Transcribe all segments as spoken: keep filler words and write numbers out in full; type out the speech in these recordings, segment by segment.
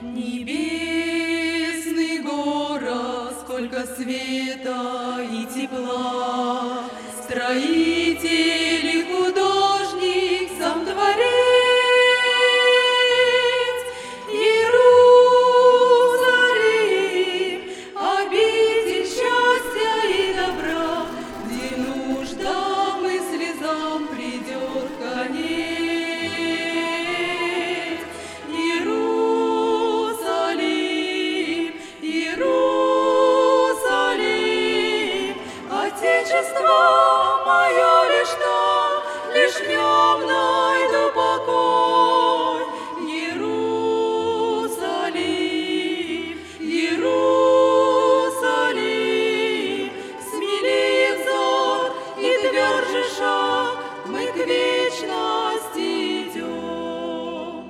Небесный город, сколько света и тепла, строитель и художник, сам творец. Иерусалим, обитель счастья и добра, где нуждам и слезам придет конец. Отечество мое лишь там, лишь в нем найду покой. Иерусалим, Иерусалим, смелее взор и тверже шаг, мы к вечности идем.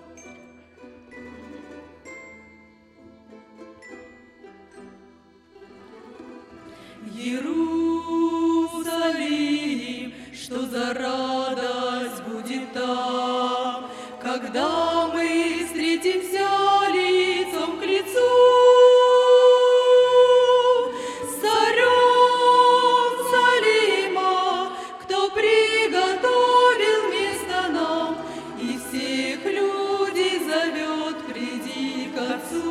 Иерусалим, что за радость будет там, когда мы встретимся лицом к лицу с царем Салима, кто приготовил место нам и всех людей зовет: приди к Отцу.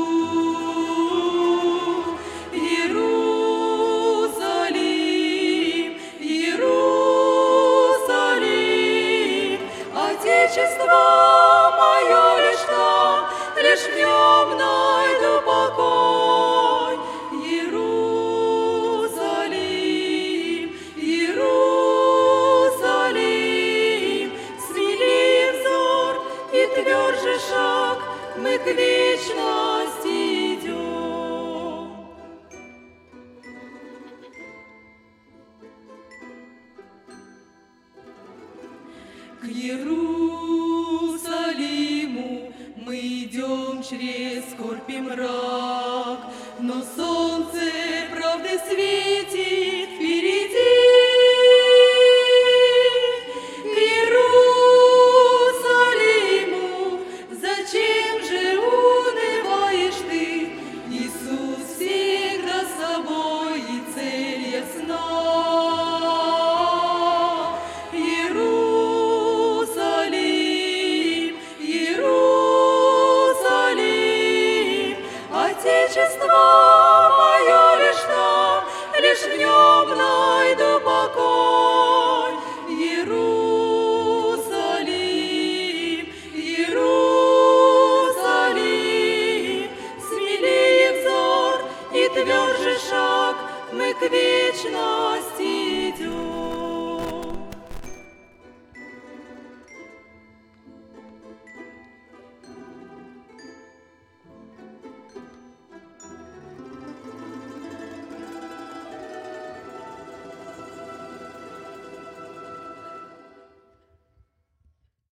Отечество мое лишь там, лишь в нем найду покой. Иерусалим, Иерусалим, смелее взор и тверже шаг, мы к вечности идем. К Иерусалиму мы идем через скорбь и мрак, но солнце правды светит впереди. К Иерусалиму зачем же унываешь ты? Иисус всегда с собой, и цель ясна. Отечество мое лишь там, лишь в нем найду покой. Иерусалим, Иерусалим, смелее взор и тверже шаг, мы к вечности идем.